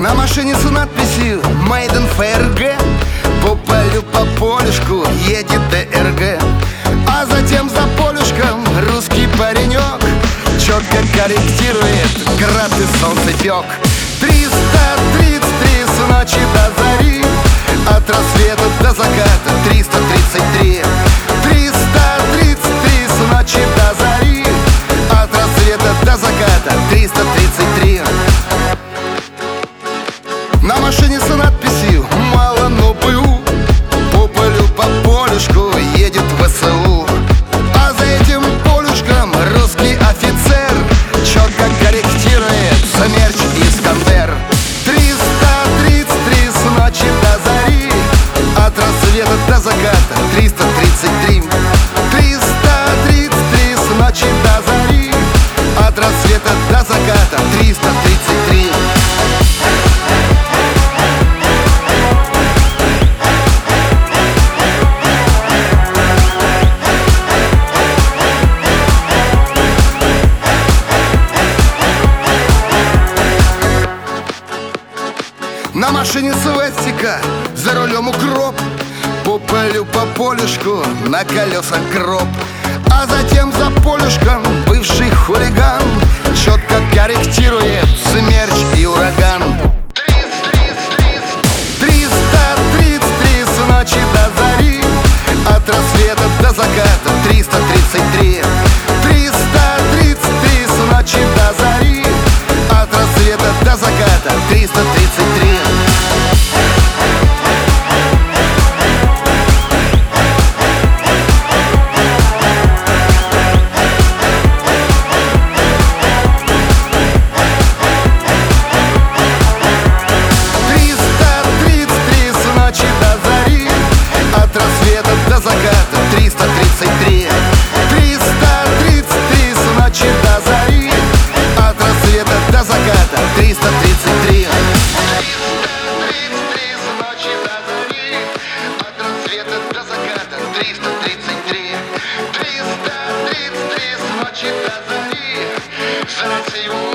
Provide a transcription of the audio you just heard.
На машине с надписью «Made in ФРГ». По полю, по полюшку едет ДРГ. А затем за полюшком русский паренек четко корректирует град и солнцепек. 333 с ночи до зари, от рассвета до заката 333. 333 с ночи до зари, от рассвета до заката 333. На машине с надписью «Мало, но БУ». По полю, по полюшку едет ВСУ. А за этим полюшком русский офицер четко корректирует смерч Искандер. 333 с ночи до зари, от рассвета до заката 333. 333 с ночи до зари, от рассвета до заката 333. На машине свастика, за рулем укроп. По полю, по полюшку, на колесах гроб. А затем за полюшком бывший хулиган четко корректирует смерч и ураган. 333 с ночи до зари, от рассвета до заката 333. 333 с ночи до зари, от рассвета до заката 333. До заката 333. 333 с ночи до зари, от рассвета до заката 333. 333 с ночи до зари, от рассвета до заката 333. 333 с ночи до зари, за Россию.